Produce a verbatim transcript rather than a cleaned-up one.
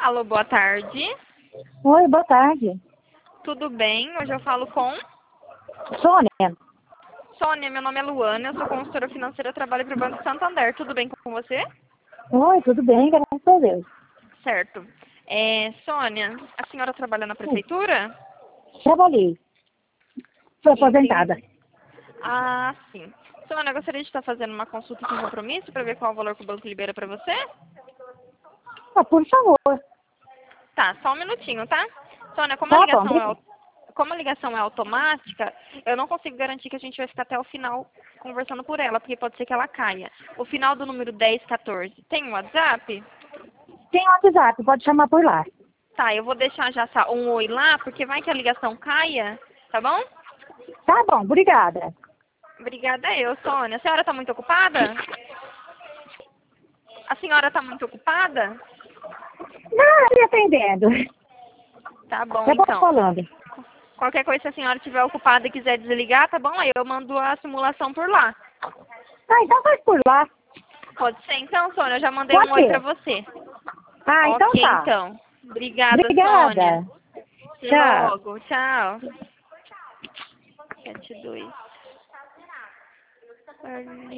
Alô, boa tarde. Oi, boa tarde. Tudo bem? Hoje eu falo com Sônia. Sônia. Meu nome é Luana, eu sou consultora financeira, trabalho para o Banco Santander. Tudo bem com você? Oi, tudo bem, graças a Deus. Certo. É, Sônia, a senhora trabalha na prefeitura? Trabalhei. Sou aposentada. Entendi. Ah, sim. Sônia, eu gostaria de estar fazendo uma consulta sem compromisso para ver qual é o valor que o banco libera para você? Ah, por favor. Tá, só um minutinho, tá? Sônia, como a Tá bom, ligação é, obrigada. au- como a ligação é automática, eu não consigo garantir que a gente vai ficar até o final conversando por ela, porque pode ser que ela caia. O final do número dez quatorze. Tem um WhatsApp? Tem WhatsApp, pode chamar por lá. Tá, eu vou deixar já sa- um oi lá, porque vai que a ligação caia, tá bom? Tá bom, obrigada. Obrigada eu, Sônia. A senhora está muito ocupada? A senhora está muito ocupada? Não, me atendendo. Tá bom, Eu vou então. falando. Qualquer coisa, se a senhora estiver ocupada e quiser desligar, tá bom? Aí eu mando a simulação por lá. Ah, então faz por lá. Pode ser então, Sônia? Eu já mandei um Pode oi pra ser. você. Ah, então Ok, tá. então. Obrigada, Sônia. Obrigada. Até Tchau. logo. Tchau. Sete dois.